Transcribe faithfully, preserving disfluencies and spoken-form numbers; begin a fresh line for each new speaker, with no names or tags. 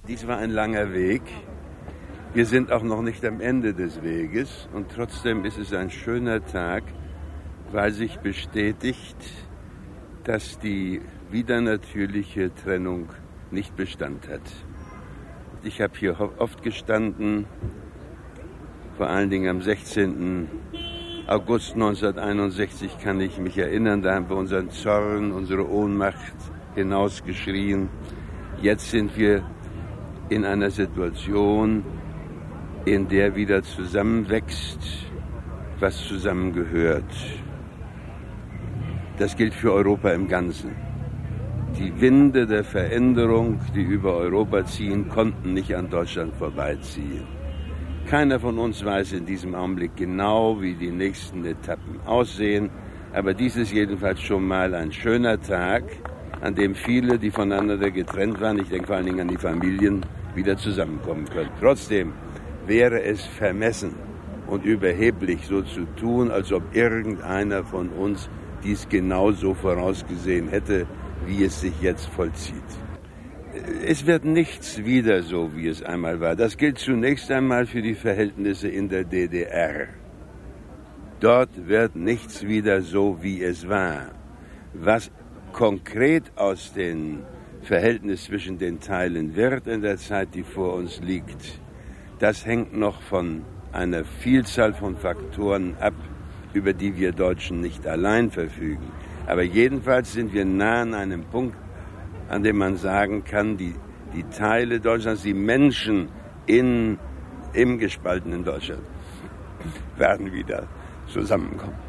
Dies war ein langer Weg. Wir sind auch noch nicht am Ende des Weges und trotzdem ist es ein schöner Tag, weil sich bestätigt, dass die widernatürliche Trennung nicht Bestand hat. Ich habe hier oft gestanden, vor allen Dingen am sechzehnten August neunzehnhunderteinundsechzig kann ich mich erinnern, da haben wir unseren Zorn, unsere Ohnmacht hinausgeschrien. Jetzt sind wir in einer Situation, in der wieder zusammenwächst, was zusammengehört. Das gilt für Europa im Ganzen. Die Winde der Veränderung, die über Europa ziehen, konnten nicht an Deutschland vorbeiziehen. Keiner von uns weiß in diesem Augenblick genau, wie die nächsten Etappen aussehen, aber dies ist jedenfalls schon mal ein schöner Tag, an dem viele, die voneinander getrennt waren, ich denke vor allen Dingen an die Familien, wieder zusammenkommen können. Trotzdem wäre es vermessen und überheblich, so zu tun, als ob irgendeiner von uns dies genauso vorausgesehen hätte, wie es sich jetzt vollzieht. Es wird nichts wieder so, wie es einmal war. Das gilt zunächst einmal für die Verhältnisse in der D D R. Dort wird nichts wieder so, wie es war. Was konkret aus dem Verhältnis zwischen den Teilen wird in der Zeit, die vor uns liegt, das hängt noch von einer Vielzahl von Faktoren ab, über die wir Deutschen nicht allein verfügen. Aber jedenfalls sind wir nah an einem Punkt, an dem man sagen kann, die, die Teile Deutschlands, die Menschen in, im gespaltenen Deutschland werden wieder zusammenkommen.